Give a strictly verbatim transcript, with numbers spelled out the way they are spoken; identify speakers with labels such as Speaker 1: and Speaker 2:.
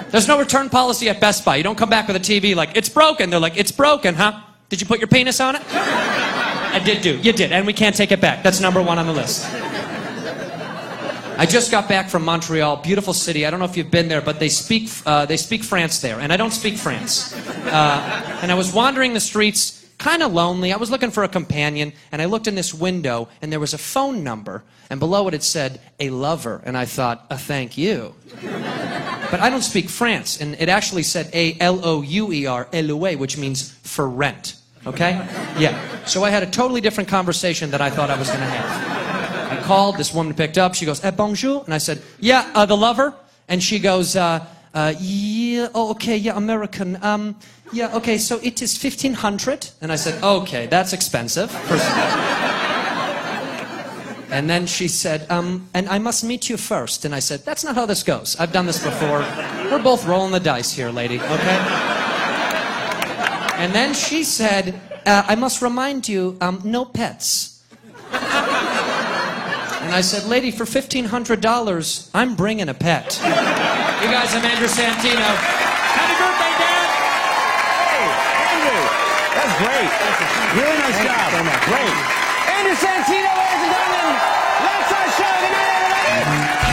Speaker 1: There's no return policy at Best Buy. You don't come back with a T V like, it's broken. They're like, it's broken, huh? Did you put your penis on it? I did do. You did, and we can't take it back. That's number one on the list. I just got back from Montreal, beautiful city. I don't know if you've been there, but they speak uh, they speak France there, and I don't speak France. Uh, and I was wandering the streets, kind of lonely. I was looking for a companion, and I looked in this window, and there was a phone number, and below it it said, a lover, and I thought, a thank you. But I don't speak France, and it actually said A L O U E R, louer, which means for rent, okay? Yeah, so I had a totally different conversation that I thought I was going to have. I called, this woman picked up, she goes, eh, bonjour, and I said, yeah, uh, the lover? And she goes, uh, uh, yeah, oh, okay, yeah, American, um, yeah, okay, so it is fifteen hundred? And I said, okay, that's expensive. And then she said, um, and I must meet you first. And I said, that's not how this goes. I've done this before. We're both rolling the dice here, lady, okay? And then she said, uh, I must remind you, um, no pets. And I said, lady, for fifteen hundred dollars, I'm bringing a pet. You guys, I'm Andrew Santino. Happy birthday, Dad!
Speaker 2: Hey, Andrew, that's great. Really nice
Speaker 3: Thank
Speaker 2: job.
Speaker 3: you so much.
Speaker 2: Great. Andrew Santino, ladies and gentlemen. That's our show. Good night, everybody.